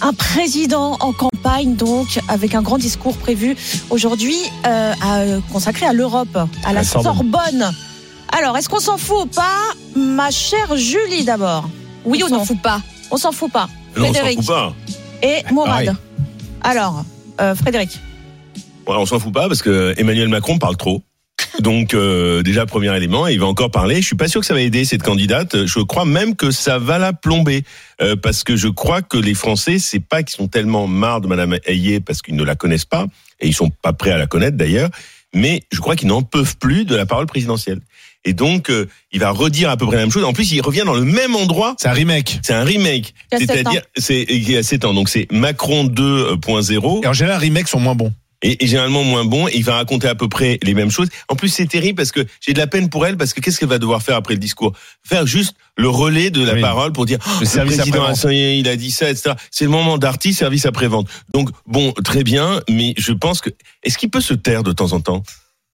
Un président en campagne, donc, avec un grand discours prévu aujourd'hui, consacré à l'Europe, à la Sorbonne. Alors, est-ce qu'on s'en fout ou pas, ma chère Julie, d'abord? Oui ou non? On s'en fout pas. On s'en fout pas. Non, Frédéric on s'en fout pas. et Mourad. Alors, Frédéric. Ouais, on s'en fout pas parce que Emmanuel Macron parle trop. Donc déjà premier élément, il va encore parler. Je suis pas sûr que ça va aider cette candidate. Je crois même que ça va la plomber parce que je crois que les Français, c'est pas qu'ils sont tellement marre de Madame Hayé parce qu'ils ne la connaissent pas et ils sont pas prêts à la connaître d'ailleurs, mais je crois qu'ils n'en peuvent plus de la parole présidentielle. Et donc il va redire à peu près la même chose. En plus, il revient dans le même endroit. C'est un remake. C'est-à-dire il y a 7 ans. Donc c'est Macron 2.0. Et en général, les remakes sont moins bons. Et généralement moins bon, et il va raconter à peu près les mêmes choses. En plus, c'est terrible parce que j'ai de la peine pour elle, parce que qu'est-ce qu'elle va devoir faire après le discours? Faire juste le relais de la parole pour dire le service président il a dit ça, etc. C'est le moment d'artiste, service après-vente. Donc bon, très bien, mais je pense que est-ce qu'il peut se taire de temps en temps?